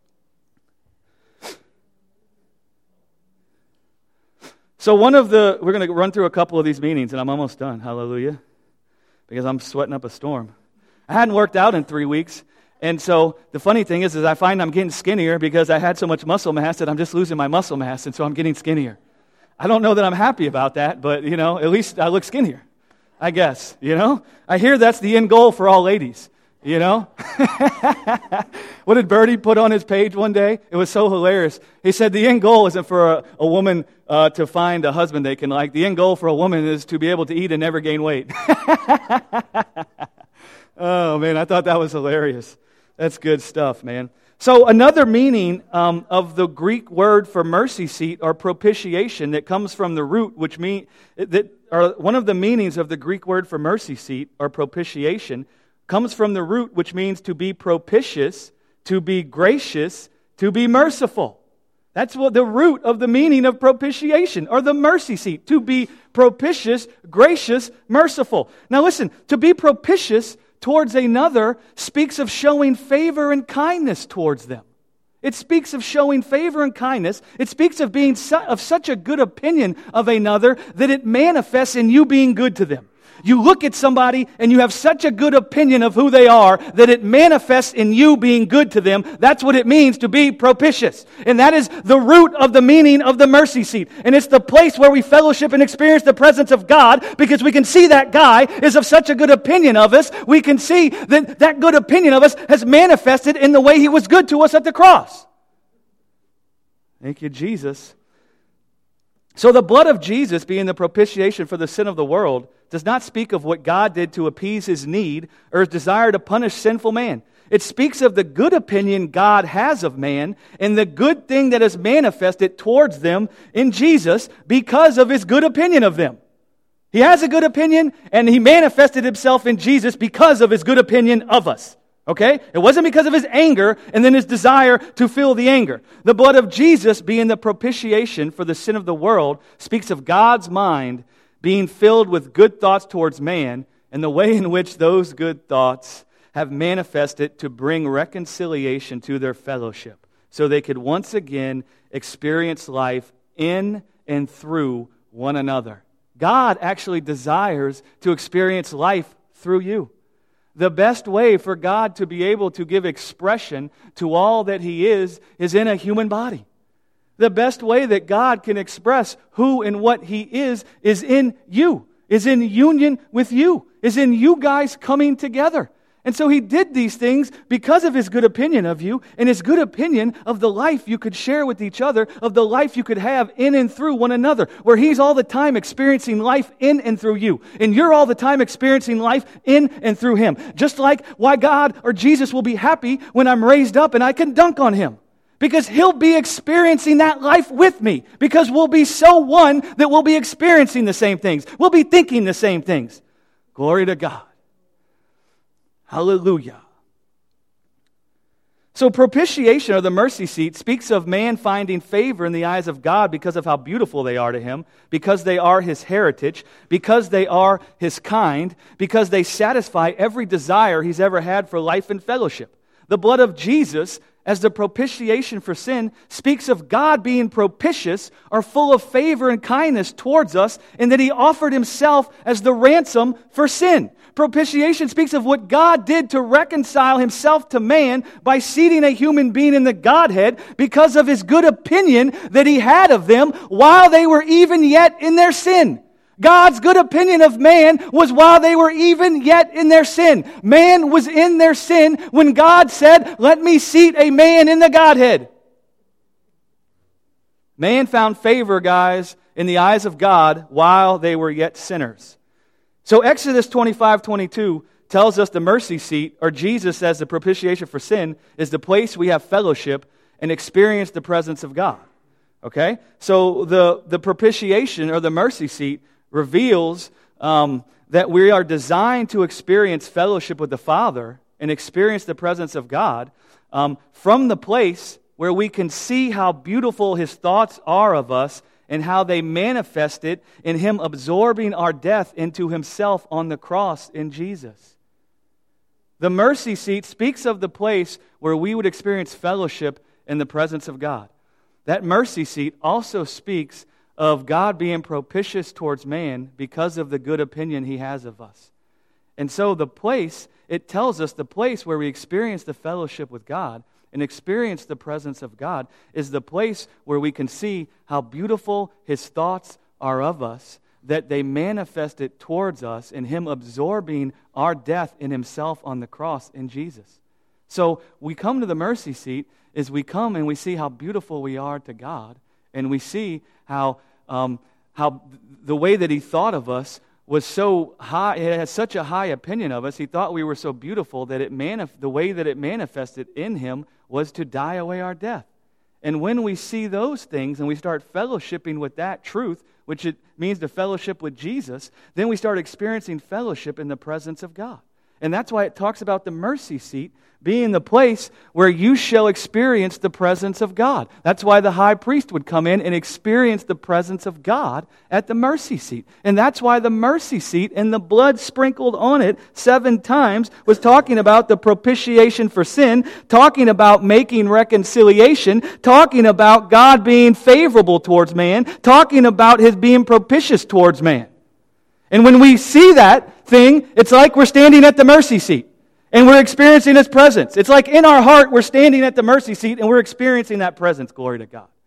So one of the, we're going to run through a couple of these meetings, and I'm almost done, hallelujah, because I'm sweating up a storm. I hadn't worked out in three weeks, and so the funny thing is, is I find I'm getting skinnier because I had so much muscle mass that I'm just losing my muscle mass, and so I'm getting skinnier. I don't know that I'm happy about that, but, you know, at least I look skinnier, I guess, you know? I hear that's the end goal for all ladies. You know? What did Bertie put on his page one day? It was so hilarious. He said the end goal isn't for a, a woman uh, to find a husband they can like. The end goal for a woman is to be able to eat and never gain weight. Oh, man, I thought that was hilarious. That's good stuff, man. So another meaning um, of the Greek word for mercy seat or propitiation that comes from the root, which mean that or one of the meanings of the Greek word for mercy seat or propitiation comes from the root which means to be propitious, to be gracious, to be merciful. That's what the root of the meaning of propitiation, or the mercy seat, to be propitious, gracious, merciful. Now listen, to be propitious towards another speaks of showing favor and kindness towards them. It speaks of showing favor and kindness. It speaks of being su- of such a good opinion of another that it manifests in you being good to them. You look at somebody and you have such a good opinion of who they are that it manifests in you being good to them. That's what it means to be propitious. And that is the root of the meaning of the mercy seat. And it's the place where we fellowship and experience the presence of God, because we can see that guy is of such a good opinion of us. We can see that that good opinion of us has manifested in the way he was good to us at the cross. Thank you, Jesus. So the blood of Jesus being the propitiation for the sin of the world does not speak of what God did to appease his need or his desire to punish sinful man. It speaks of the good opinion God has of man and the good thing that is manifested towards them in Jesus because of his good opinion of them. He has a good opinion, and he manifested himself in Jesus because of his good opinion of us. Okay? It wasn't because of his anger and then his desire to feel the anger. The blood of Jesus being the propitiation for the sin of the world speaks of God's mind being filled with good thoughts towards man and the way in which those good thoughts have manifested to bring reconciliation to their fellowship so they could once again experience life in and through one another. God actually desires to experience life through you. The best way for God to be able to give expression to all that he is is in a human body. The best way that God can express who and what he is is in you, is in union with you, is in you guys coming together. And so he did these things because of his good opinion of you and his good opinion of the life you could share with each other, of the life you could have in and through one another, where he's all the time experiencing life in and through you. And you're all the time experiencing life in and through him. Just like why God or Jesus will be happy when I'm raised up and I can dunk on him. Because he'll be experiencing that life with me. Because we'll be so one that we'll be experiencing the same things. We'll be thinking the same things. Glory to God. Hallelujah. So propitiation, or the mercy seat, speaks of man finding favor in the eyes of God because of how beautiful they are to him, because they are his heritage, because they are his kind, because they satisfy every desire he's ever had for life and fellowship. The blood of Jesus as the propitiation for sin, speaks of God being propitious or full of favor and kindness towards us, and that He offered Himself as the ransom for sin. Propitiation speaks of what God did to reconcile Himself to man by seating a human being in the Godhead because of His good opinion that He had of them while they were even yet in their sin. God's good opinion of man was while they were even yet in their sin. Man was in their sin when God said, "Let me seat a man in the Godhead." Man found favor, guys, in the eyes of God while they were yet sinners. So Exodus twenty-five twenty-two tells us the mercy seat, or Jesus as the propitiation for sin, is the place we have fellowship and experience the presence of God. Okay? So the, the propitiation, or the mercy seat, reveals um, that we are designed to experience fellowship with the Father and experience the presence of God um, from the place where we can see how beautiful His thoughts are of us and how they manifest it in Him absorbing our death into Himself on the cross in Jesus. The mercy seat speaks of the place where we would experience fellowship in the presence of God. That mercy seat also speaks of God being propitious towards man because of the good opinion He has of us. And so the place, it tells us the place where we experience the fellowship with God and experience the presence of God is the place where we can see how beautiful His thoughts are of us, that they manifest it towards us in Him absorbing our death in Himself on the cross in Jesus. So we come to the mercy seat as we come and we see how beautiful we are to God, and we see how um, how the way that He thought of us was so high. It had such a high opinion of us. He thought we were so beautiful that it manif- the way that it manifested in Him was to die away our death. And when we see those things and we start fellowshipping with that truth, which it means to fellowship with Jesus, then we start experiencing fellowship in the presence of God. And that's why it talks about the mercy seat being the place where you shall experience the presence of God. That's why the high priest would come in and experience the presence of God at the mercy seat. And that's why the mercy seat and the blood sprinkled on it seven times was talking about the propitiation for sin, talking about making reconciliation, talking about God being favorable towards man, talking about His being propitious towards man. And when we see that thing, it's like we're standing at the mercy seat. And we're experiencing His presence. It's like in our heart, we're standing at the mercy seat and we're experiencing that presence. Glory to God.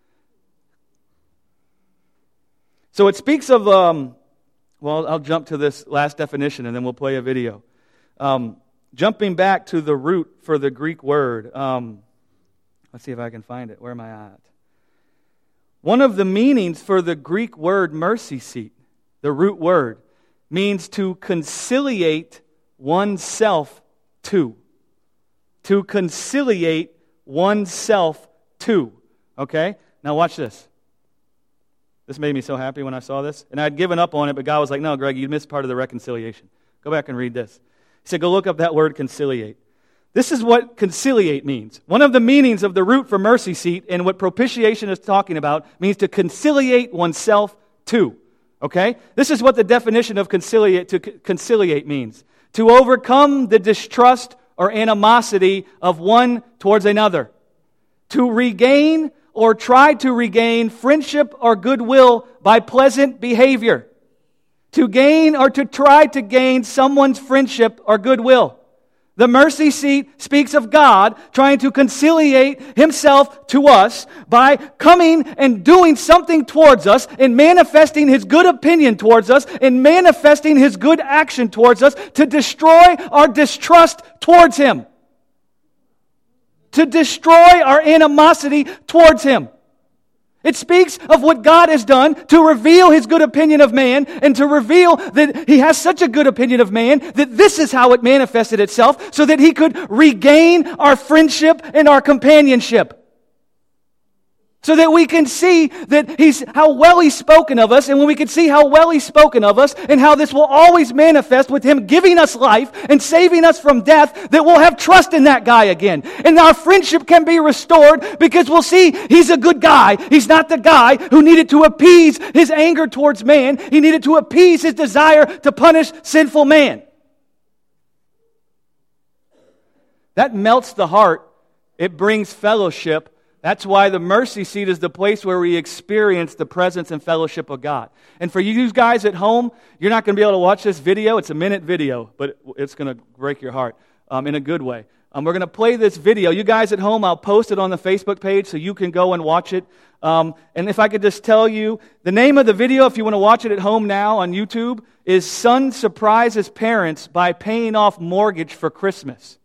So it speaks of, um, well, I'll jump to this last definition and then we'll play a video. Um, jumping back to the root for the Greek word. Um, let's see if I can find it. Where am I at? One of the meanings for the Greek word mercy seat, the root word, means to conciliate oneself to. To conciliate oneself to. Okay? Now watch this. This made me so happy when I saw this. And I'd given up on it, but God was like, no, Greg, you missed part of the reconciliation. Go back and read this. He said, go look up that word conciliate. This is what conciliate means. One of the meanings of the root for mercy seat and what propitiation is talking about means to conciliate oneself to. Okay? This is what the definition of conciliate to conciliate means. To overcome the distrust or animosity of one towards another. To regain or try to regain friendship or goodwill by pleasant behavior. To gain or to try to gain someone's friendship or goodwill. The mercy seat speaks of God trying to conciliate Himself to us by coming and doing something towards us and manifesting His good opinion towards us and manifesting His good action towards us to destroy our distrust towards Him. To destroy our animosity towards Him. It speaks of what God has done to reveal His good opinion of man and to reveal that He has such a good opinion of man that this is how it manifested itself so that He could regain our friendship and our companionship. So that we can see that He's how well He's spoken of us, and when we can see how well He's spoken of us and how this will always manifest with Him giving us life and saving us from death, that we'll have trust in that guy again. And our friendship can be restored because we'll see He's a good guy. He's not the guy who needed to appease his anger towards man. He needed to appease his desire to punish sinful man. That melts the heart It brings fellowship. That's why the mercy seat is the place where we experience the presence and fellowship of God. And for you guys at home, you're not going to be able to watch this video. It's a minute video, but it's going to break your heart um, in a good way. Um, we're going to play this video. You guys at home, I'll post it on the Facebook page so you can go and watch it. Um, and if I could just tell you, the name of the video, if you want to watch it at home now on YouTube, is Son Surprises Parents by Paying Off Mortgage for Christmas.